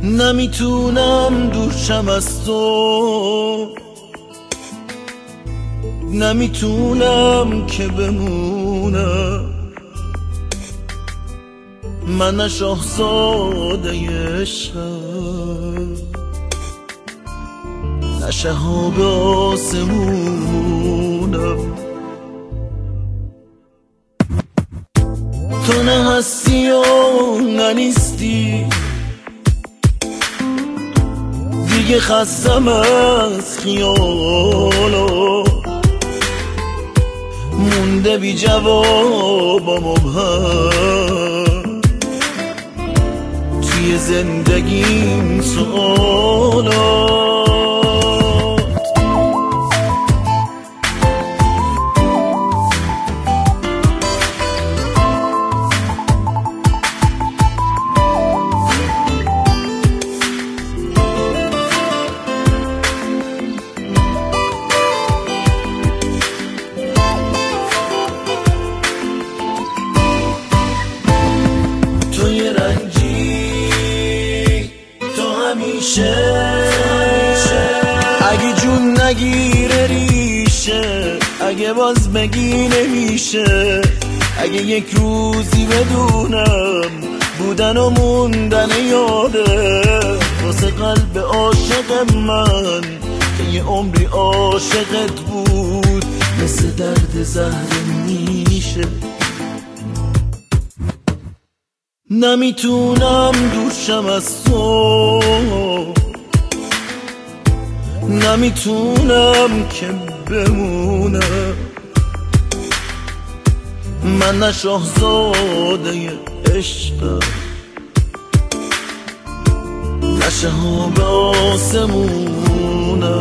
نمیتونم دورشم از تو، نمیتونم که بمونم. من نه شاهزاده عشقم، نه شهاب آسمونم. تو نه هستی و نه نیستی، دیگه خستم از خیالا. مونده بی جواب و مبهم توی زندگیم سوالات. اگه جون نگیره ریشه، اگه باز بگی نمیشه، اگه یک روزی بدونم بودن و موندن یاده واسه قلب عاشق من که یه عمری عاشقت بود، مثل درد زهر میشه. نمیتونم دورشم از تو، نمیتونم که بمونم. من نه شاهزاده عشقم، نه شهاب آسمونم.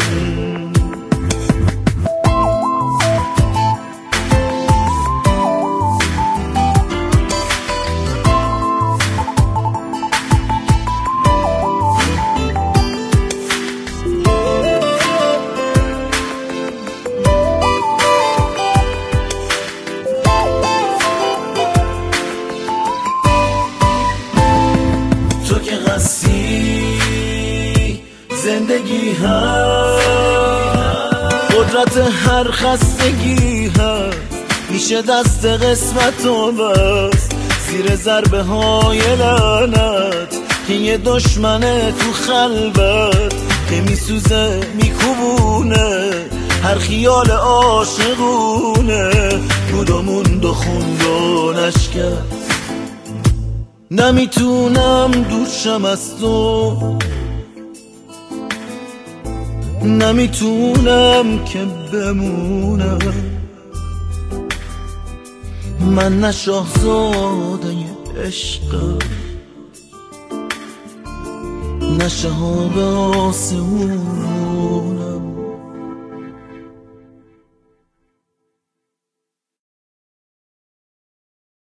زندگی هست، قدرت هر خستگی هست، میشه دست قسمت و بست زیر ضربه های لعنت که یه دشمنه تو خلوت که میسوزه میکوبونه هر خیال عاشقونه. بود و موند و خوند و نشکست. نمیتونم دورشم از تو، نمیتونم که بمونم. من نه شاهزاده عشقم، نه شهاب آسمونم.